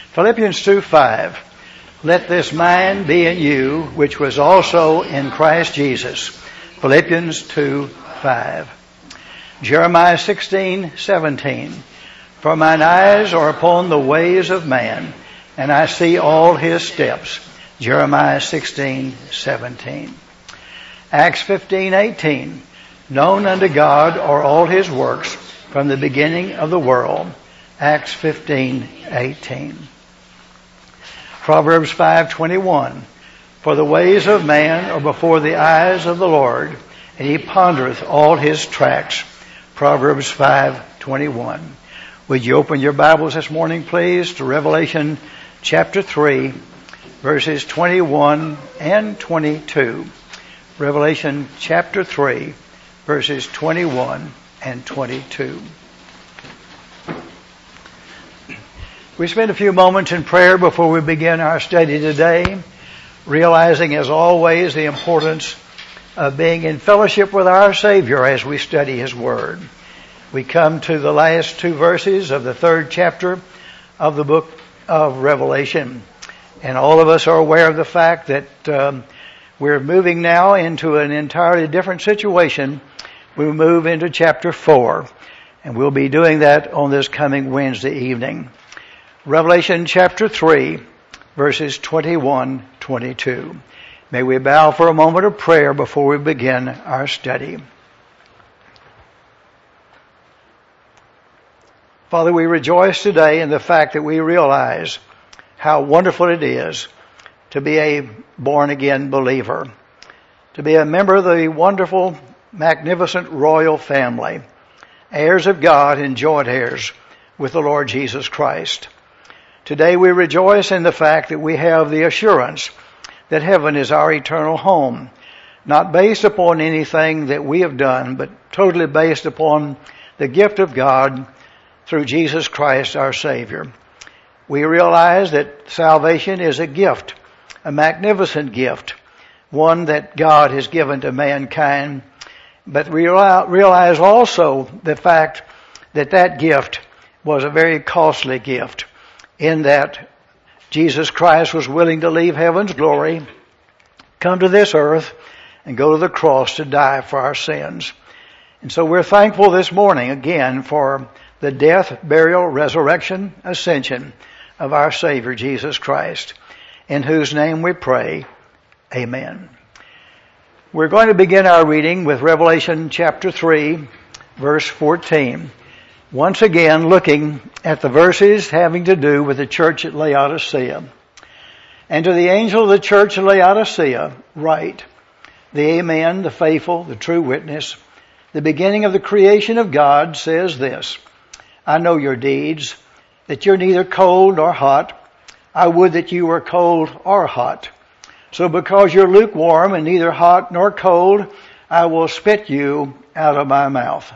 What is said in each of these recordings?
Philippians 2:5. Let this mind be in you, which was also in Christ Jesus. Philippians 2:5. Jeremiah 16:17. For mine eyes are upon the ways of man, and I see all his steps. Jeremiah 16:17. Acts 15:18. Known unto God are all his works from the beginning of the world. Acts 15:18. Proverbs 5:21. For the ways of man are before the eyes of the Lord, and he pondereth all his tracts. Proverbs 5:21. Would you open your Bibles this morning, please, to Revelation chapter 3, verses 21 and 22. Revelation chapter 3, verses 21 and 22. We spend a few moments in prayer before we begin our study today, realizing as always the importance of being in fellowship with our Savior as we study His Word. We come to the last two verses of the third chapter of the book of Revelation. And all of us are aware of the fact that we're moving now into an entirely different situation. We move into chapter 4, and we'll be doing that on this coming Wednesday evening. Revelation chapter 3, verses 21-22. May we bow for a moment of prayer before we begin our study. Father, we rejoice today in the fact that we realize how wonderful it is to be a born-again believer, to be a member of the wonderful, magnificent royal family, heirs of God and joint heirs with the Lord Jesus Christ. Today we rejoice in the fact that we have the assurance that heaven is our eternal home, not based upon anything that we have done, but totally based upon the gift of God through Jesus Christ our Savior. We realize that salvation is a gift, a magnificent gift, one that God has given to mankind, but we realize also the fact that that gift was a very costly gift, in that Jesus Christ was willing to leave heaven's glory, come to this earth, and go to the cross to die for our sins. And so we're thankful this morning again for the death, burial, resurrection, ascension of our Savior Jesus Christ, in whose name we pray. Amen. We're going to begin our reading with Revelation chapter 3, verse 14. Once again, looking at the verses having to do with the church at Laodicea. And to the angel of the church at Laodicea, write, the Amen, the faithful, the true witness, the beginning of the creation of God, says this, I know your deeds, that you're neither cold nor hot. I would that you were cold or hot. So because you're lukewarm and neither hot nor cold, I will spit you out of my mouth.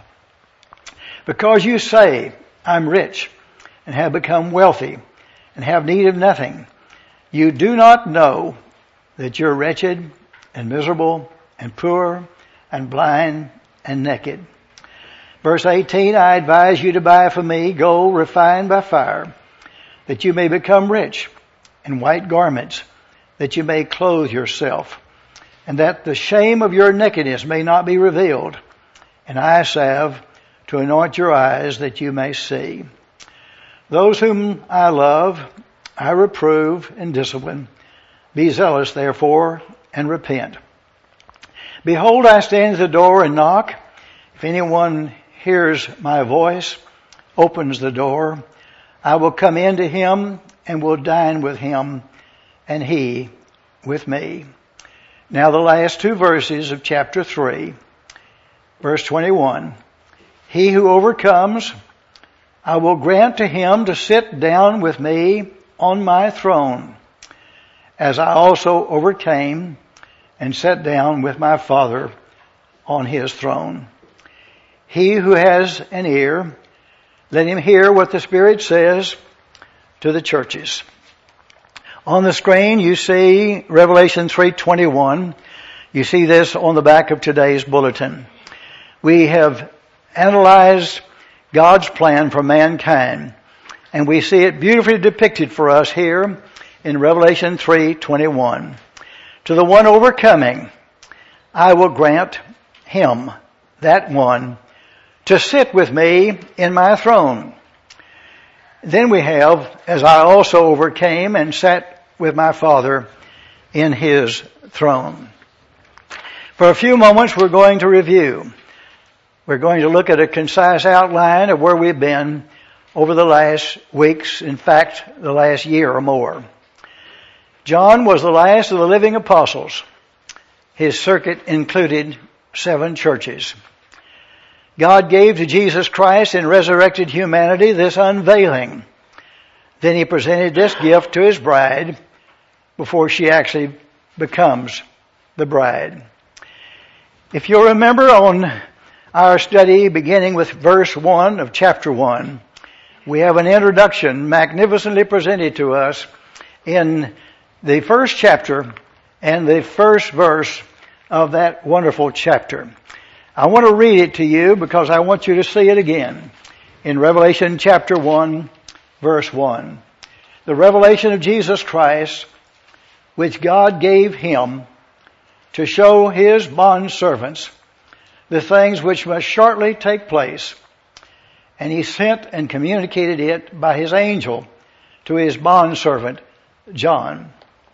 Because you say, I'm rich and have become wealthy and have need of nothing, you do not know that you're wretched and miserable and poor and blind and naked. Verse 18, I advise you to buy from me gold refined by fire, that you may become rich, and white garments, that you may clothe yourself, and that the shame of your nakedness may not be revealed, and eye salve to anoint your eyes that you may see. Those whom I love, I reprove and discipline. Be zealous, therefore, and repent. Behold, I stand at the door and knock. If anyone hears my voice, opens the door, I will come in to him and will dine with him, and he with me. Now the last two verses of chapter 3, verse 21. He who overcomes, I will grant to him to sit down with me on my throne, as I also overcame and sat down with my Father on his throne. He who has an ear, let him hear what the Spirit says to the churches. On the screen you see Revelation 3:21. You see this on the back of today's bulletin. We have analyzed God's plan for mankind And we see it beautifully depicted for us here in Revelation 3:21. To the one overcoming, I will grant him, that one, to sit with me in my throne. Then we have, as I also overcame and sat with my Father in his throne. For a few moments we're going to review. We're going to look at a concise outline of where we've been over the last weeks, in fact, the last year or more. John was the last of the living apostles. His circuit included 7 churches. God gave to Jesus Christ in resurrected humanity this unveiling. Then he presented this gift to his bride before she actually becomes the bride. If you'll remember on our study beginning with verse 1 of chapter 1, we have an introduction magnificently presented to us in the first chapter and the first verse of that wonderful chapter. I want to read it to you because I want you to see it again in Revelation chapter 1, verse 1. The revelation of Jesus Christ, which God gave him to show his bondservants the things which must shortly take place. And he sent and communicated it by his angel to his bondservant John.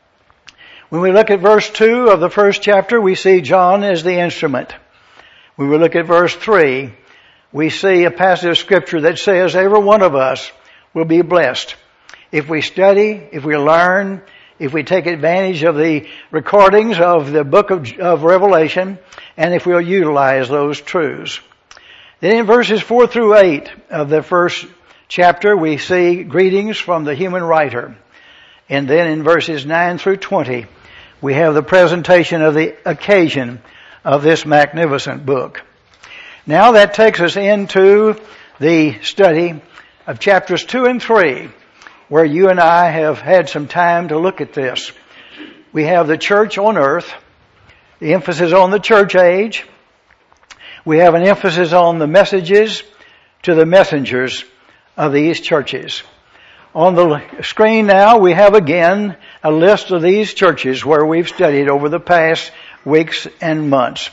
When we look at verse 2 of the first chapter, we see John as the instrument. When we look at verse 3, we see a passage of scripture that says every one of us will be blessed if we study, if we learn, if we take advantage of the recordings of the book of Revelation, and if we'll utilize those truths. Then in verses 4 through 8 of the first chapter, we see greetings from the human writer. And then in verses 9 through 20, we have the presentation of the occasion of this magnificent book. Now that takes us into the study of chapters 2 and 3, where you and I have had some time to look at this. We have the church on earth, the emphasis on the church age. We have an emphasis on the messages to the messengers of these churches. On the screen now we have again a list of these churches where we've studied over the past weeks and months.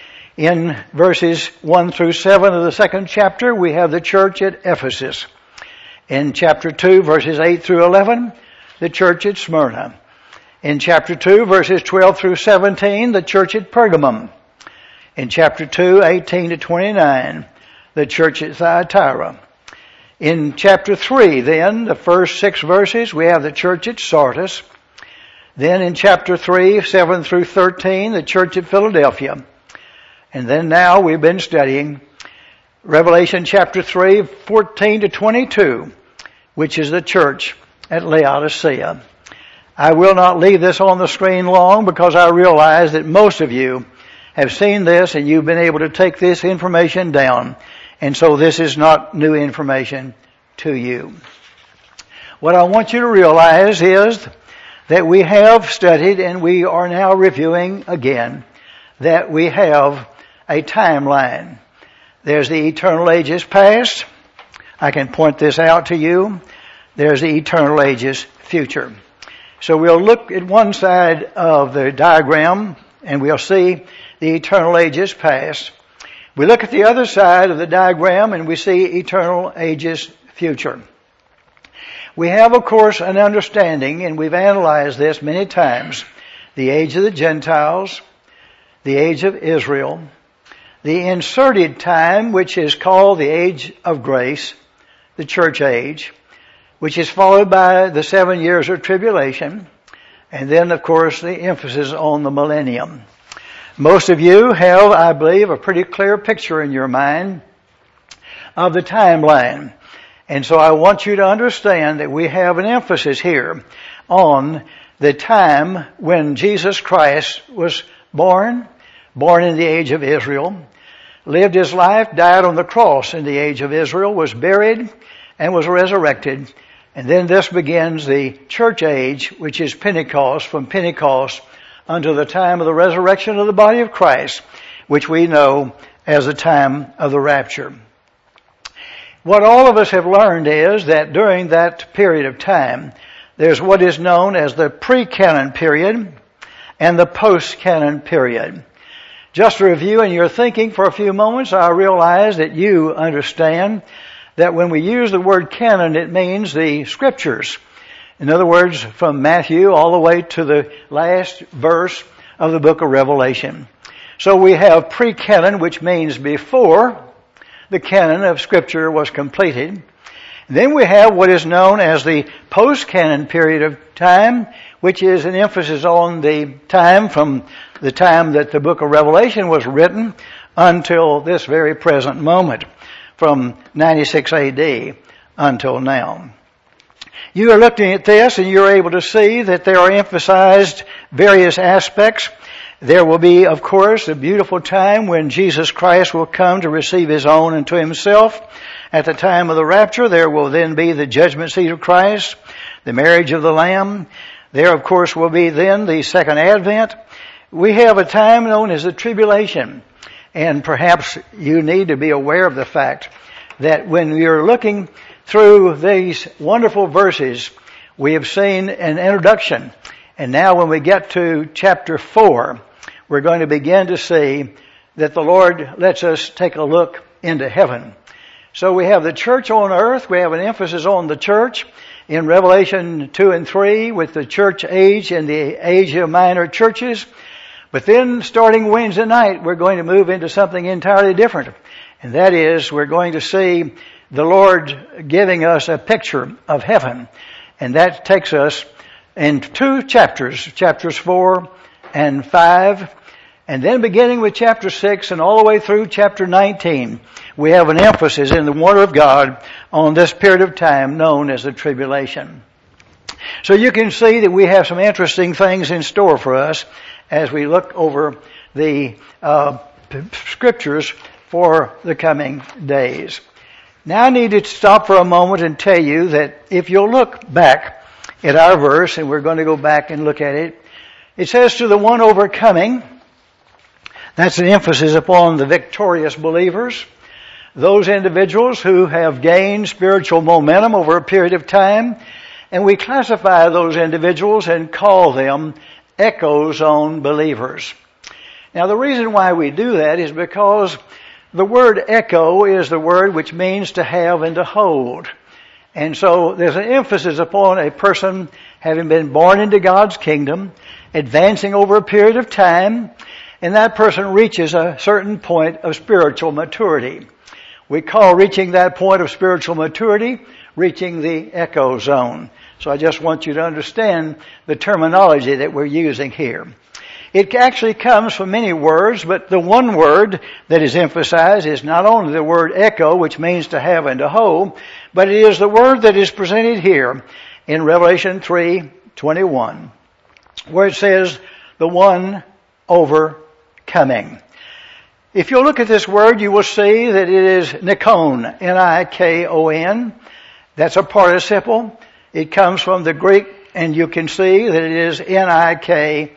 In verses 1 through 7 of the second chapter, we have the church at Ephesus. In chapter 2, verses 8 through 11, the church at Smyrna. In chapter 2, verses 12 through 17, the church at Pergamum. In chapter 2, 18 to 29, the church at Thyatira. In chapter 3, then, the first 6 verses, we have the church at Sardis. Then in chapter 3, 7 through 13, the church at Philadelphia. And then now we've been studying Revelation chapter 3, 14 to 22, which is the church at Laodicea. I will not leave this on the screen long because I realize that most of you have seen this and you've been able to take this information down. And so this is not new information to you. What I want you to realize is that we have studied and we are now reviewing again that we have a timeline. There's the eternal ages past. I can point this out to you. There's the eternal ages future. So we'll look at one side of the diagram and we'll see the eternal ages past. We look at the other side of the diagram and we see eternal ages future. We have, of course, an understanding, and we've analyzed this many times, the age of the Gentiles, the age of Israel, the inserted time, which is called the age of grace, the church age, which is followed by the 7 years of tribulation, and then, of course, the emphasis on the millennium. Most of you have, I believe, a pretty clear picture in your mind of the timeline. And so I want you to understand that we have an emphasis here on the time when Jesus Christ was born in the age of Israel, lived his life, died on the cross in the age of Israel, was buried, and was resurrected. And then this begins the church age, which is Pentecost, from Pentecost until the time of the resurrection of the body of Christ, which we know as the time of the rapture. What all of us have learned is that during that period of time, there's what is known as the pre-canon period and the post-canon period. Just to review in your thinking for a few moments, I realize that you understand that when we use the word canon, it means the scriptures. In other words, from Matthew all the way to the last verse of the book of Revelation. So we have pre-canon, which means before the canon of Scripture was completed. Then we have what is known as the post-canon period of time, which is an emphasis on the time from the time that the book of Revelation was written until this very present moment, from 96 AD until now. You are looking at this and you're able to see that there are emphasized various aspects. There will be, of course, a beautiful time when Jesus Christ will come to receive His own unto Himself. At the time of the rapture, there will then be the judgment seat of Christ, the marriage of the Lamb. There, of course, will be then the second advent. We have a time known as the tribulation. And perhaps you need to be aware of the fact that when you're looking through these wonderful verses, we have seen an introduction. And now when we get to chapter 4, we're going to begin to see that the Lord lets us take a look into heaven. So we have the church on earth. We have an emphasis on the church in Revelation 2 and 3 with the church age and the age of minor churches. But then starting Wednesday night, we're going to move into something entirely different. And that is, we're going to see the Lord giving us a picture of heaven. And that takes us in 2 chapters, chapters 4 and 5. And then beginning with chapter 6 and all the way through chapter 19, we have an emphasis in the Word of God on this period of time known as the tribulation. So you can see that we have some interesting things in store for us as we look over the scriptures for the coming days. Now I need to stop for a moment and tell you that if you'll look back at our verse, and we're going to go back and look at it, it says to the one overcoming. That's an emphasis upon the victorious believers, those individuals who have gained spiritual momentum over a period of time, and we classify those individuals and call them echo zone believers. Now the reason why we do that is because the word echo is the word which means to have and to hold. And so there's an emphasis upon a person having been born into God's kingdom, advancing over a period of time, and that person reaches a certain point of spiritual maturity. We call reaching that point of spiritual maturity reaching the echo zone. So I just want you to understand the terminology that we're using here. It actually comes from many words, but the one word that is emphasized is not only the word echo, which means to have and to hold, but it is the word that is presented here in Revelation 3:21, where it says, the one overcoming. If you look at this word, you will see that it is Nikon, Nikon. That's a participle. It comes from the Greek, and you can see that it is Nikao.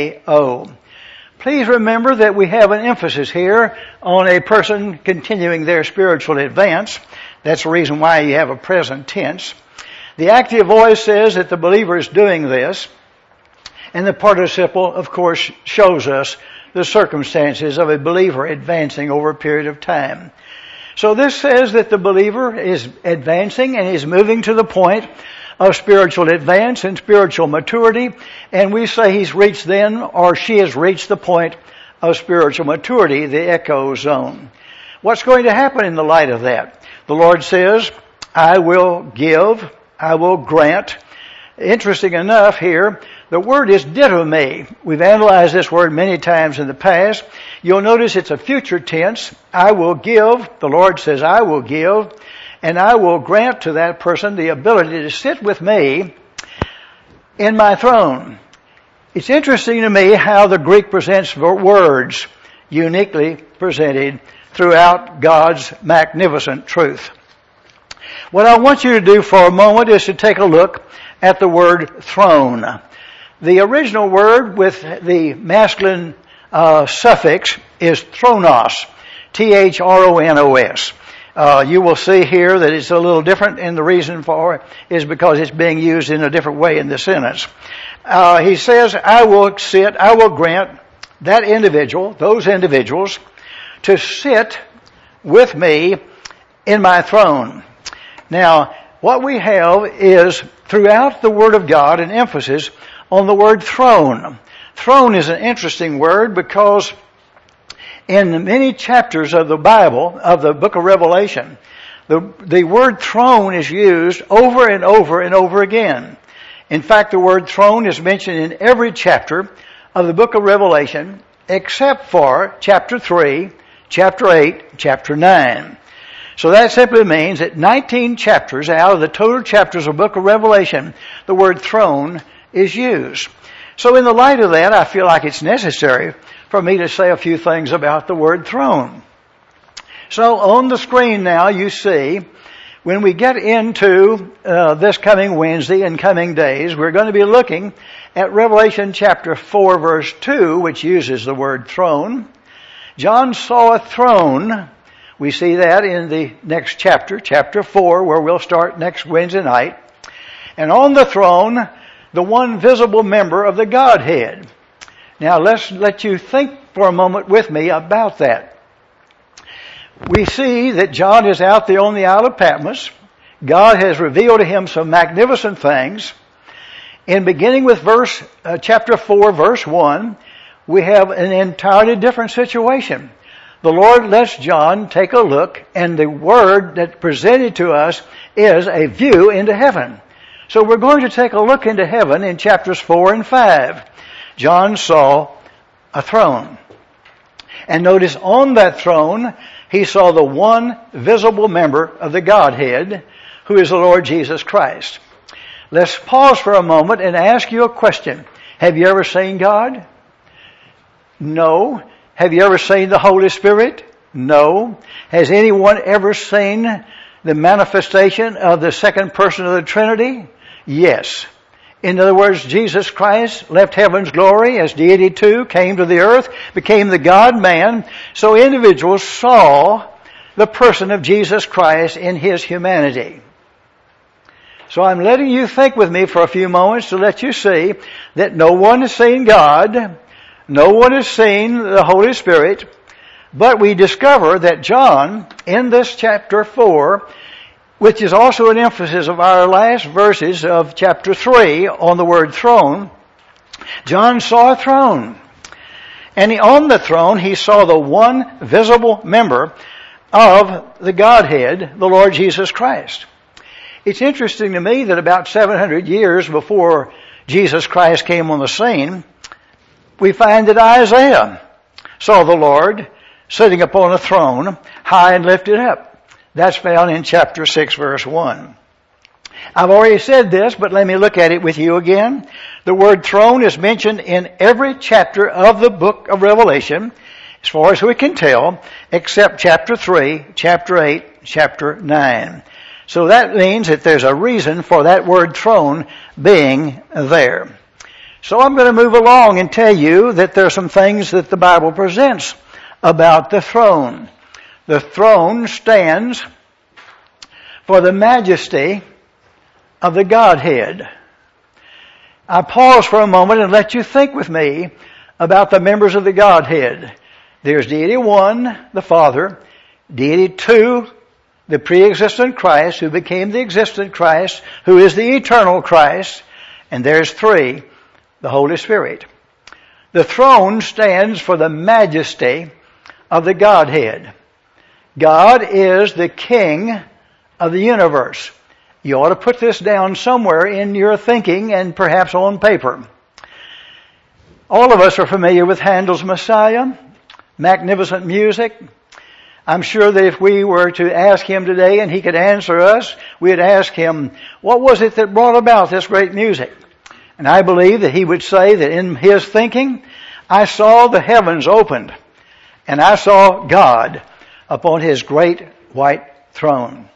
Please remember that we have an emphasis here on a person continuing their spiritual advance. That's the reason why you have a present tense. The active voice says that the believer is doing this, and the participle, of course, shows us the circumstances of a believer advancing over a period of time. So this says that the believer is advancing and is moving to the point of spiritual advance and spiritual maturity, and we say he's reached then, or she has reached the point of spiritual maturity, the echo zone. What's going to happen in the light of that? The Lord says, I will give, I will grant. Interesting enough here, the word is didomi. We've analyzed this word many times in the past. You'll notice it's a future tense. I will give, the Lord says, I will give, and I will grant to that person the ability to sit with me in my throne. It's interesting to me how the Greek presents words uniquely presented throughout God's magnificent truth. What I want you to do for a moment is to take a look at the word throne. The original word with the masculine suffix is thronos, Thronos. You will see here that it's a little different, and the reason for it is because it's being used in a different way in the sentence. He says, I will grant that individual, those individuals, to sit with me in my throne. Now, what we have is, throughout the Word of God, an emphasis on the word throne. Throne is an interesting word because in many chapters of the Bible, of the book of Revelation, the word throne is used over and over and over again. In fact, the word throne is mentioned in every chapter of the book of Revelation except for chapter 3, chapter 8, chapter 9. So that simply means that 19 chapters out of the total chapters of the book of Revelation, the word throne is used. So in the light of that, I feel like it's necessary for me to say a few things about the word throne. So on the screen now you see, when we get into this coming Wednesday and coming days, we're going to be looking at Revelation chapter 4 verse 2, which uses the word throne. John saw a throne. We see that in the next chapter, chapter 4, where we'll start next Wednesday night. And on the throne, the one visible member of the Godhead. Now let's let you think for a moment with me about that. We see that John is out there on the Isle of Patmos. God has revealed to him some magnificent things. And beginning with chapter 4, verse 1, we have an entirely different situation. The Lord lets John take a look, and the word that presented to us is a view into heaven. So we're going to take a look into heaven in chapters 4 and 5. John saw a throne. And notice on that throne, he saw the one visible member of the Godhead, who is the Lord Jesus Christ. Let's pause for a moment and ask you a question. Have you ever seen God? No. Have you ever seen the Holy Spirit? No. Has anyone ever seen the manifestation of the second person of the Trinity? Yes. In other words, Jesus Christ left heaven's glory as deity too, came to the earth, became the God-man. So individuals saw the person of Jesus Christ in His humanity. So I'm letting you think with me for a few moments to let you see that no one has seen God, no one has seen the Holy Spirit, but we discover that John, in this chapter 4, which is also an emphasis of our last verses of chapter 3 on the word throne, John saw a throne. And on the throne he saw the one visible member of the Godhead, the Lord Jesus Christ. It's interesting to me that about 700 years before Jesus Christ came on the scene, we find that Isaiah saw the Lord sitting upon a throne, high and lifted up. That's found in chapter 6, verse 1. I've already said this, but let me look at it with you again. The word throne is mentioned in every chapter of the book of Revelation, as far as we can tell, except chapter 3, chapter 8, chapter 9. So that means that there's a reason for that word throne being there. So I'm going to move along and tell you that there are some things that the Bible presents about the throne. The throne stands for the majesty of the Godhead. I pause for a moment and let you think with me about the members of the Godhead. There's Deity 1, the Father, Deity 2, the pre-existent Christ, who became the existent Christ, who is the eternal Christ, and there's 3, the Holy Spirit. The throne stands for the majesty of the Godhead. God is the King of the universe. You ought to put this down somewhere in your thinking and perhaps on paper. All of us are familiar with Handel's Messiah, magnificent music. I'm sure that if we were to ask him today and he could answer us, we'd ask him, what was it that brought about this great music? And I believe that he would say that in his thinking, I saw the heavens opened and I saw God upon His great white throne.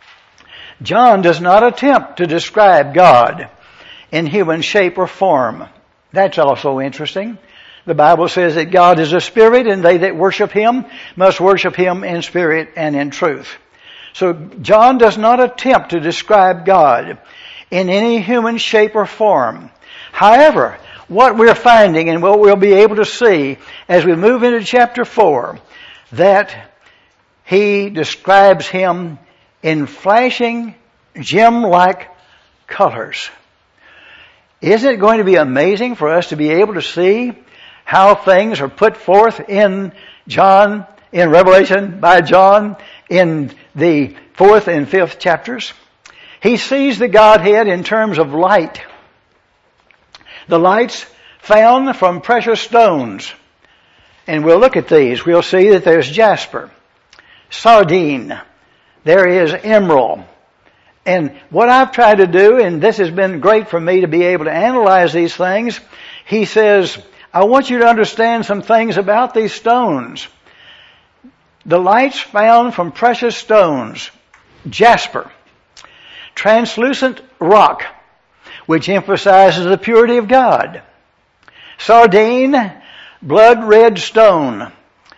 John does not attempt to describe God in human shape or form. That's also interesting. The Bible says that God is a spirit, and they that worship Him must worship Him in spirit and in truth. So John does not attempt to describe God in any human shape or form. However, what we're finding and what we'll be able to see as we move into chapter 4, that he describes him in flashing, gem-like colors. Isn't it going to be amazing for us to be able to see how things are put forth in Revelation by John in the 4th and 5th chapters? He sees the Godhead in terms of light. The lights found from precious stones. And we'll look at these. We'll see that there's jasper, sardine, there is emerald. And what I've tried to do, and this has been great for me to be able to analyze these things, he says, I want you to understand some things about these stones. The lights found from precious stones, jasper, translucent rock, which emphasizes the purity of God. Sardine, blood red stone,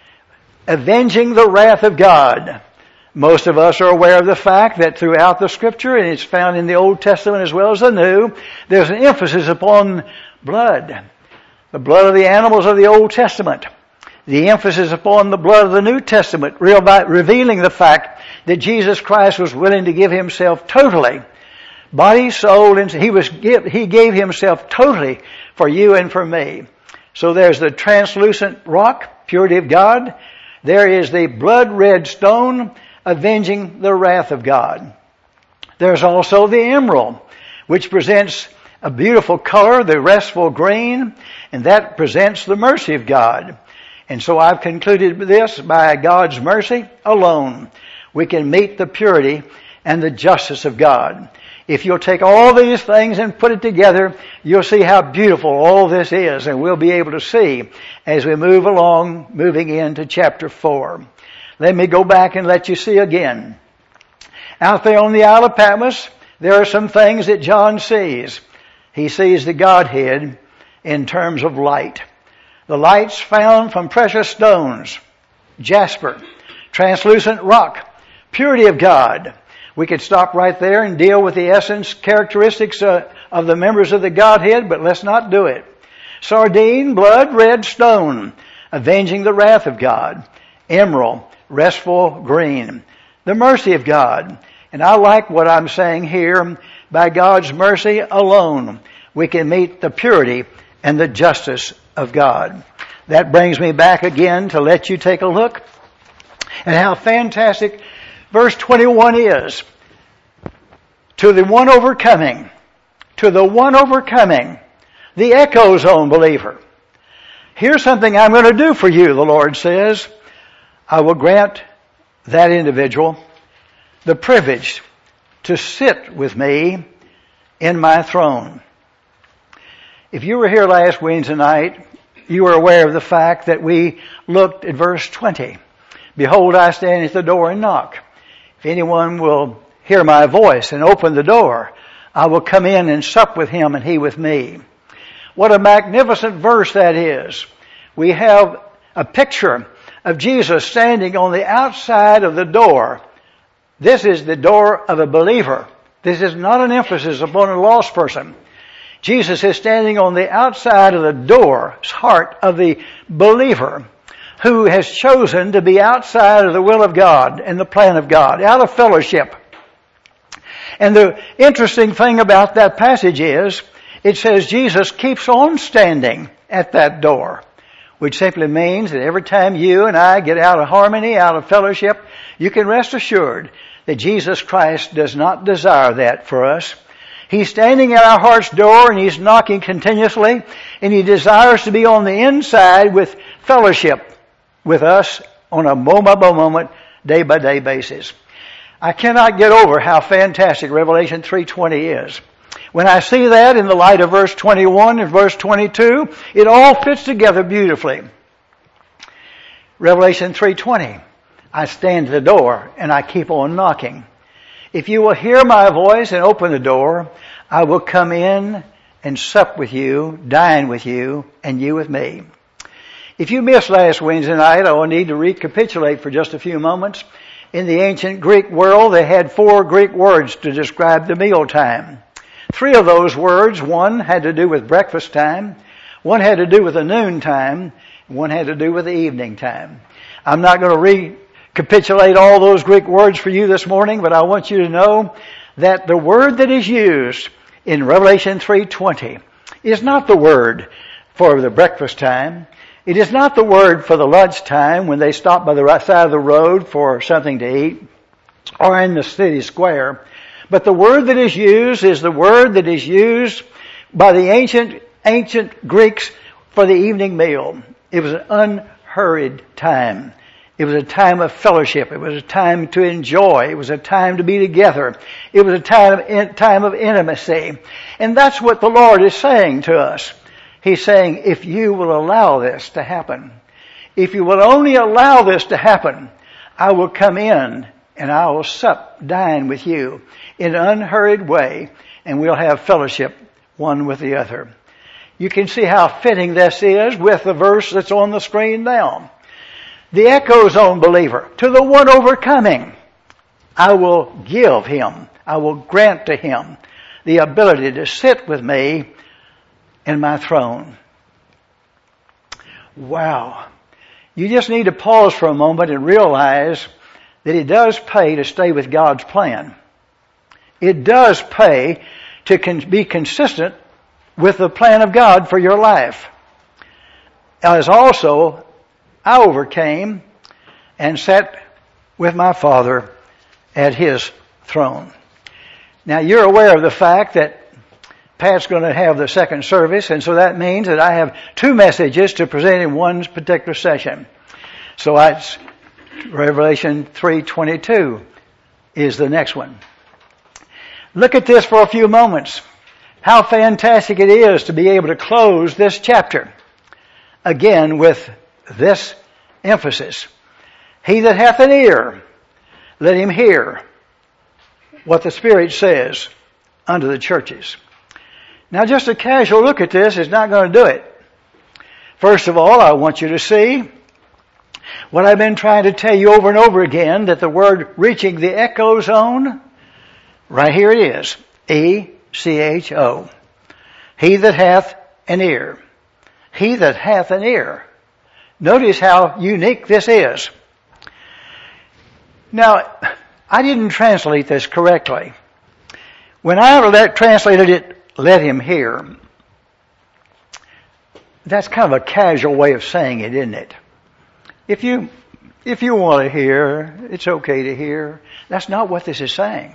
avenging the wrath of God. Most of us are aware of the fact that throughout the Scripture, and it's found in the Old Testament as well as the New, there's an emphasis upon blood. The blood of the animals of the Old Testament. The emphasis upon the blood of the New Testament, revealing the fact that Jesus Christ was willing to give himself totally, body, soul, and he gave himself totally for you and for me. So there's the translucent rock, purity of God. There is the blood red stone, avenging the wrath of God. There's also the emerald, which presents a beautiful color, the restful green, and that presents the mercy of God. And so I've concluded this, by God's mercy alone, we can meet the purity and the justice of God. If you'll take all these things and put it together, you'll see how beautiful all this is, and we'll be able to see as we move along, moving into chapter 4. Let me go back and let you see again. Out there on the Isle of Patmos, there are some things that John sees. He sees the Godhead in terms of light. The lights found from precious stones, jasper, translucent rock, purity of God. We could stop right there and deal with the essence, characteristics of the members of the Godhead, but let's not do it. Sardine, blood red stone, avenging the wrath of God. Emerald, restful green. The mercy of God. And I like what I'm saying here. By God's mercy alone, we can meet the purity and the justice of God. That brings me back again to let you take a look at how fantastic verse 21 is. To the one overcoming, the echo zone believer. Here's something I'm going to do for you, the Lord says. I will grant that individual the privilege to sit with me in my throne. If you were here last Wednesday night, you were aware of the fact that we looked at verse 20. Behold, I stand at the door and knock. If anyone will hear my voice and open the door, I will come in and sup with him and he with me. What a magnificent verse that is. We have a picture of Jesus standing on the outside of the door. This is the door of a believer. This is not an emphasis upon a lost person. Jesus is standing on the outside of the door's heart of the believer who has chosen to be outside of the will of God and the plan of God, out of fellowship. And the interesting thing about that passage is, it says Jesus keeps on standing at that door, which simply means that every time you and I get out of harmony, out of fellowship, you can rest assured that Jesus Christ does not desire that for us. He's standing at our heart's door and He's knocking continuously, and He desires to be on the inside with fellowship with us on a moment-by-moment, day-by-day basis. I cannot get over how fantastic Revelation 3:20 is. When I see that in the light of verse 21 and verse 22, it all fits together beautifully. Revelation 3:20, I stand at the door and I keep on knocking. If you will hear my voice and open the door, I will come in and sup with you, dine with you, and you with me. If you missed last Wednesday night, I will need to recapitulate for just a few moments In the ancient Greek world, they had 4 Greek words to describe the mealtime. 3 of those words, one had to do with breakfast time, one had to do with the noon time, and one had to do with the evening time. I'm not going to recapitulate all those Greek words for you this morning, but I want you to know that the word that is used in Revelation 3:20 is not the word for the breakfast time. It is not the word for the lunch time when they stop by the right side of the road for something to eat or in the city square. But the word that is used is the word that is used by the ancient Greeks for the evening meal. It was an unhurried time. It was a time of fellowship. It was a time to enjoy. It was a time to be together. It was a time of intimacy. And that's what the Lord is saying to us. He's saying, if you will allow this to happen, if you will only allow this to happen, I will come in and I will dine with you in an unhurried way, and we'll have fellowship one with the other. You can see how fitting this is with the verse that's on the screen now. The echo zone believer, to the one overcoming, I will give him, I will grant to him the ability to sit with me in my throne. Wow. You just need to pause for a moment and realize that it does pay to stay with God's plan. It does pay to be consistent with the plan of God for your life. As also, I overcame and sat with my Father at His throne. Now you're aware of the fact that Pat's going to have the second service, and so that means that I have 2 messages to present in one particular session. So that's Revelation 3:22 is the next one. Look at this for a few moments. How fantastic it is to be able to close this chapter. Again with this emphasis. He that hath an ear, let him hear what the Spirit says unto the churches. Now just a casual look at this is not going to do it. First of all, I want you to see what I've been trying to tell you over and over again, that the word reaching the echo zone, right here it is, E-C-H-O. He that hath an ear. He that hath an ear. Notice how unique this is. Now, I didn't translate this correctly. When I translated it, let him hear, that's kind of a casual way of saying it, isn't it? If you want to hear, it's okay to hear. That's not what this is saying.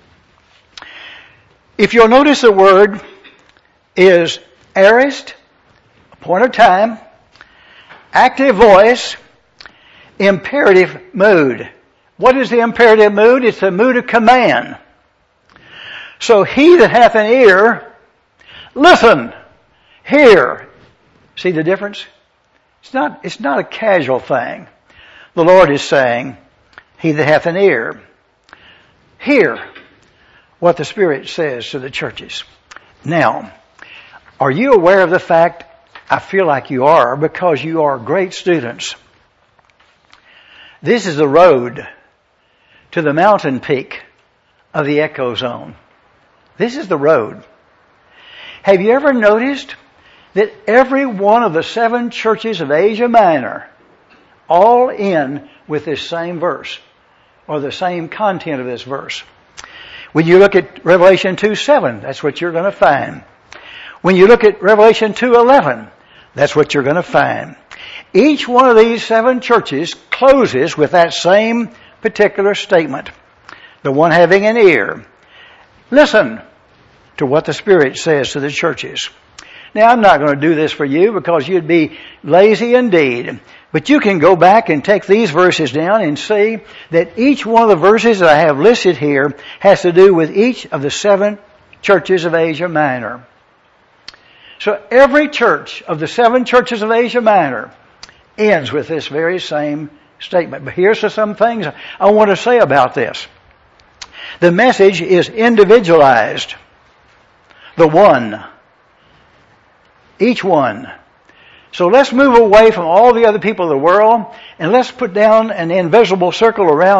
If you'll notice, the word is aorist, point of time, active voice, imperative mood. What is the imperative mood? It's the mood of command. So he that hath an ear, listen, hear. See the difference? It's not a casual thing. The Lord is saying, he that hath an ear, hear what the Spirit says to the churches. Now, are you aware of the fact, I feel like you are, because you are great students. This is the road to the mountain peak of the echo zone. This is the road. Have you ever noticed that every one of the 7 churches of Asia Minor all end with this same verse, or the same content of this verse? When you look at Revelation 2:7, that's what you're going to find. When you look at Revelation 2:11, that's what you're going to find. Each one of these 7 churches closes with that same particular statement. The one having an ear, listen to what the Spirit says to the churches. Now, I'm not going to do this for you because you'd be lazy indeed. But you can go back and take these verses down and see that each one of the verses that I have listed here has to do with each of the 7 churches of Asia Minor. So every church of the 7 churches of Asia Minor ends with this very same statement. But here's some things I want to say about this. The message is individualized. The one. Each one. So let's move away from all the other people of the world and let's put down an invisible circle around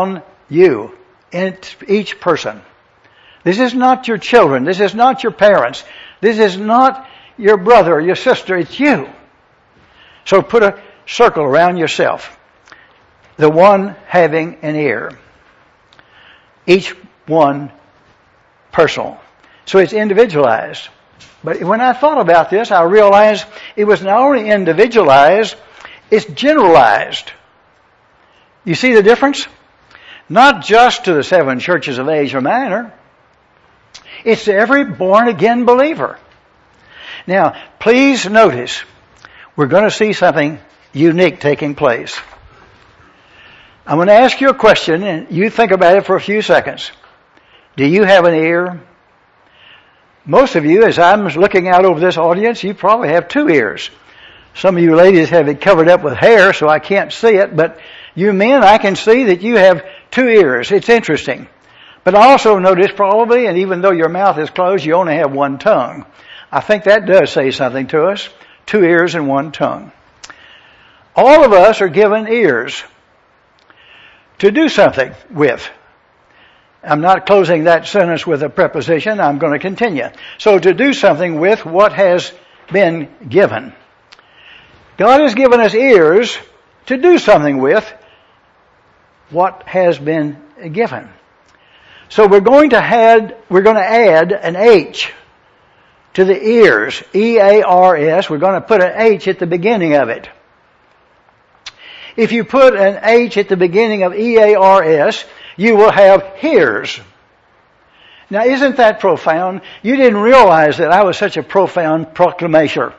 You. Each person. This is not your children. This is not your parents. This is not your brother or your sister. It's you. So put a circle around yourself. The one having an ear. Each one personal. So it's individualized. But when I thought about this, I realized it was not only individualized, it's generalized. You see the difference? Not just to the 7 churches of Asia Minor. It's to every born-again believer. Now, please notice, we're going to see something unique taking place. I'm going to ask you a question, and you think about it for a few seconds. Do you have an ear? Most of you, as I'm looking out over this audience, you probably have 2 ears. Some of you ladies have it covered up with hair, so I can't see it, but you men, I can see that you have 2 ears. It's interesting. But I also notice probably, and even though your mouth is closed, you only have 1 tongue. I think that does say something to us. 2 ears and 1 tongue. All of us are given ears to do something with. I'm not closing that sentence with a preposition. I'm going to continue. So to do something with what has been given. God has given us ears to do something with what has been given. So we're going to add an H to the ears. E-A-R-S. We're going to put an H at the beginning of it. If you put an H at the beginning of E-A-R-S, you will have hears. Now, isn't that profound? You didn't realize that I was such a profound proclamator.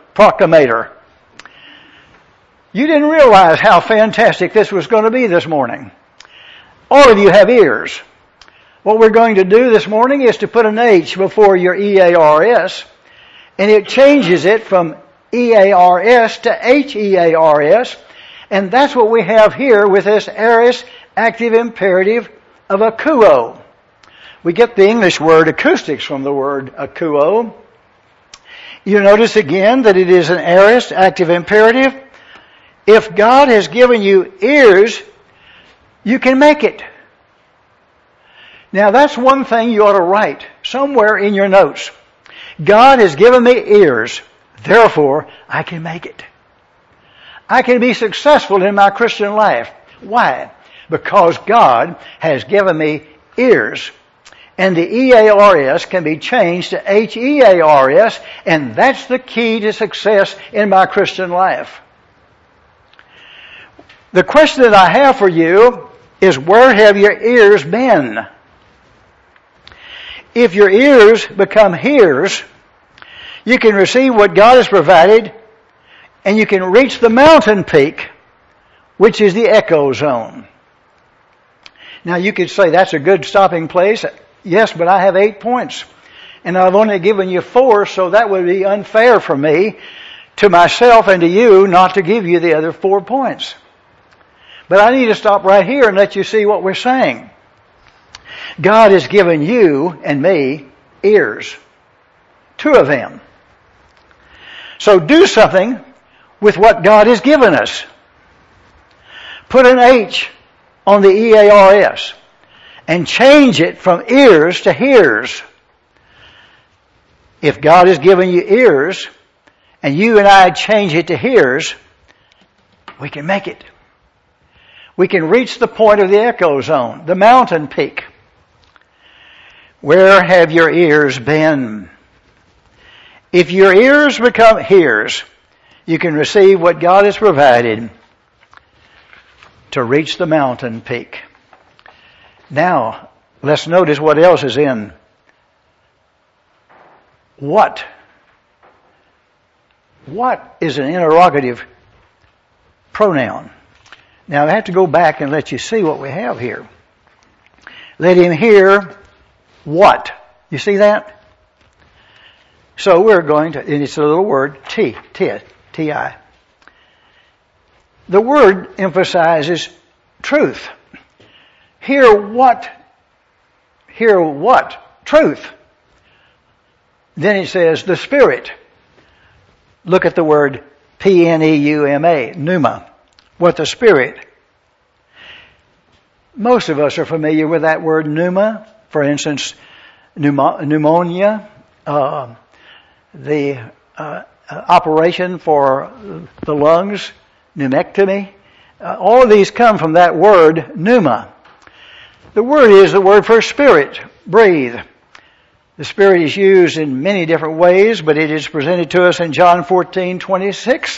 You didn't realize how fantastic this was going to be this morning. All of you have ears. What we're going to do this morning is to put an H before your E-A-R-S, and it changes it from E-A-R-S to H-E-A-R-S, and that's what we have here with this aorist active imperative of akouo. We get the English word acoustics from the word akouo. You notice again that it is an aorist active imperative. If God has given you ears, you can make it. Now that's one thing you ought to write somewhere in your notes. God has given me ears, therefore I can make it. I can be successful in my Christian life. Why? Because God has given me ears. And the E-A-R-S can be changed to H-E-A-R-S, and that's the key to success in my Christian life. The question that I have for you is, where have your ears been? If your ears become hears, you can receive what God has provided, and you can reach the mountain peak, which is the echo zone. Now you could say that's a good stopping place. Yes, but I have 8 points. And I've only given you 4, so that would be unfair for me, to myself and to you, not to give you the other 4 points. But I need to stop right here and let you see what we're saying. God has given you and me ears. 2 of them. So do something with what God has given us. Put an H on the E-A-R-S and change it from ears to hears. If God has given you ears and you and I change it to hears, we can make it. We can reach the point of the echo zone, the mountain peak. Where have your ears been? If your ears become hears, you can receive what God has provided to reach the mountain peak. Now, let's notice what else is in what. What is an interrogative pronoun? Now, I have to go back and let you see what we have here. Let him hear what. You see that? So we're going to, and it's a little word, T-I. The word emphasizes truth. Hear what? Hear what? Truth. Then it says the Spirit. Look at the word P-N-E-U-M-A, pneuma. What the Spirit. Most of us are familiar with that word pneuma. For instance, pneumonia, the operation for the lungs, pneumectomy. All of these come from that word pneuma. The word is the word for spirit, breathe. The Spirit is used in many different ways, but it is presented to us in John 14:26.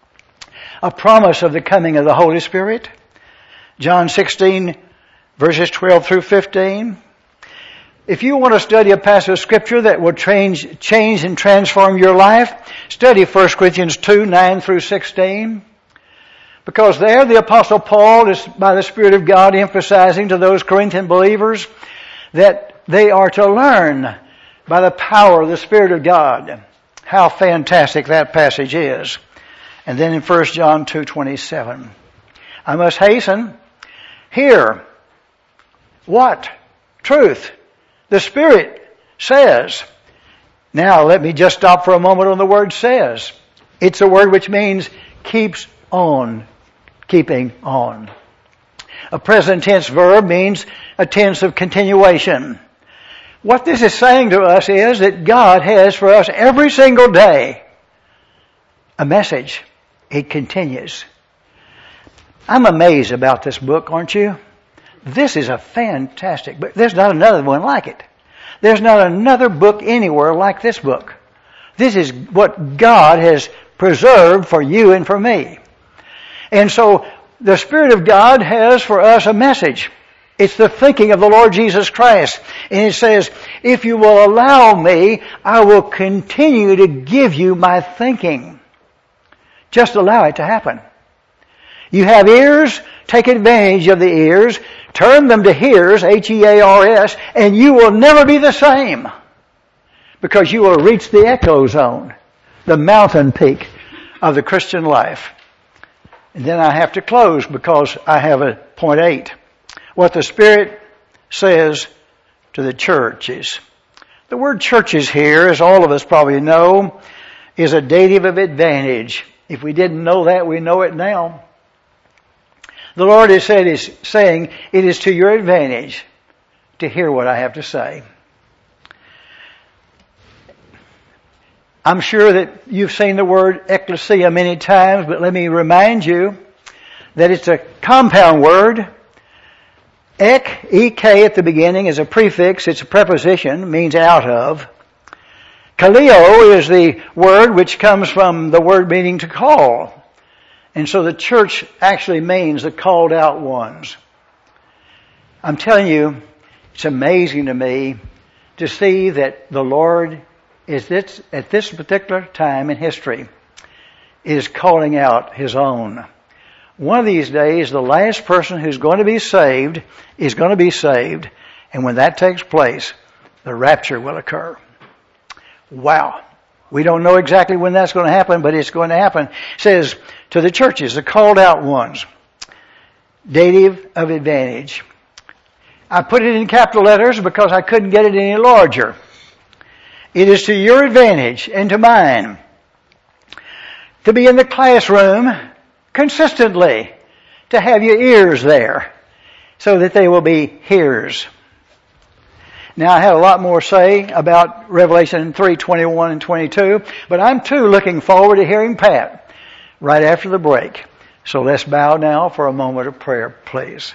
A promise of the coming of the Holy Spirit. John 16, verses 12 through 15. If you want to study a passage of Scripture that will change and transform your life, study 1 Corinthians 2, 9 through 16. Because there the Apostle Paul is, by the Spirit of God, emphasizing to those Corinthian believers that they are to learn by the power of the Spirit of God. How fantastic that passage is. And then in 1 John 2:27. I must hasten. Here. What? Truth. The Spirit says. Now let me just stop for a moment on the word says. It's a word which means keeps on. Keeping on. A present tense verb means a tense of continuation. What this is saying to us is that God has for us every single day a message. It continues. I'm amazed about this book, aren't you? This is a fantastic book. There's not another one like it. There's not another book anywhere like this book. This is what God has preserved for you and for me. And so the Spirit of God has for us a message. It's the thinking of the Lord Jesus Christ. And it says, if you will allow me, I will continue to give you my thinking. Just allow it to happen. You have ears, take advantage of the ears, turn them to hears, H-E-A-R-S, and you will never be the same. Because you will reach the echo zone, the mountain peak of the Christian life. And then I have to close because I have a point 8. What the Spirit says to the churches. The word churches here, as all of us probably know, is a dative of advantage. If we didn't know that, we know it now. The Lord is saying it is to your advantage to hear what I have to say. I'm sure that you've seen the word ecclesia many times, but let me remind you that it's a compound word. Ek, E-K at the beginning is a prefix, it's a preposition, means out of. Kaleo is the word which comes from the word meaning to call. And so the church actually means the called out ones. I'm telling you, it's amazing to me to see that the Lord is at this particular time in history is calling out His own. One of these days, the last person who's going to be saved is going to be saved. And when that takes place, the rapture will occur. Wow. We don't know exactly when that's going to happen, but it's going to happen. It says to the churches, the called out ones, dative of advantage. I put it in capital letters because I couldn't get it any larger. It is to your advantage and to mine to be in the classroom consistently, to have your ears there so that they will be hearers. Now I have a lot more to say about Revelation 3:21 and 22, but I'm too looking forward to hearing Pat right after the break. So let's bow now for a moment of prayer, please.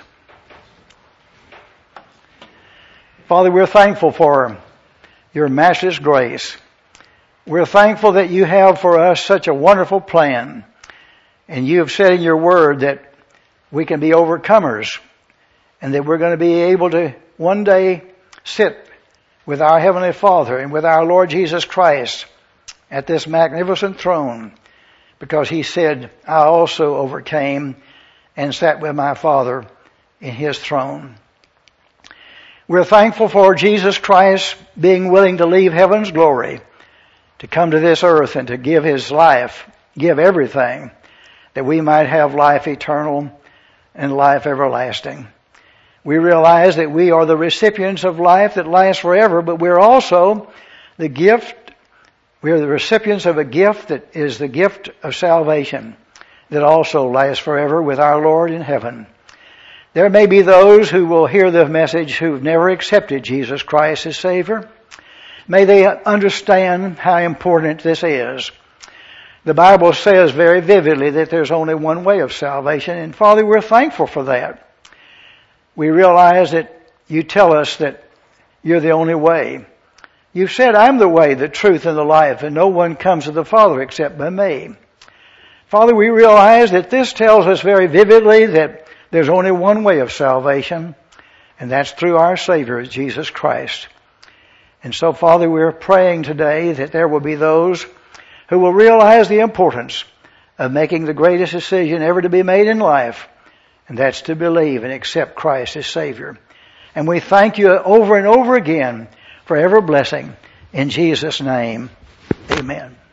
Father, we're thankful for your matchless grace. We're thankful that you have for us such a wonderful plan. And you have said in your word that we can be overcomers and that we're going to be able to one day sit with our Heavenly Father and with our Lord Jesus Christ at this magnificent throne because He said, I also overcame and sat with my Father in His throne. We're thankful for Jesus Christ being willing to leave heaven's glory to come to this earth and to give His life, give everything, that we might have life eternal and life everlasting. We realize that we are the recipients of life that lasts forever, but we're also the gift, we are the recipients of a gift that is the gift of salvation that also lasts forever with our Lord in heaven. There may be those who will hear the message who've never accepted Jesus Christ as Savior. May they understand how important this is. The Bible says very vividly that there's only one way of salvation, and Father, we're thankful for that. We realize that you tell us that you're the only way. You've said, I'm the way, the truth, and the life, and no one comes to the Father except by me. Father, we realize that this tells us very vividly that there's only one way of salvation, and that's through our Savior, Jesus Christ. And so, Father, we're praying today that there will be those who will realize the importance of making the greatest decision ever to be made in life, and that's to believe and accept Christ as Savior. And we thank you over and over again for every blessing. In Jesus' name, amen.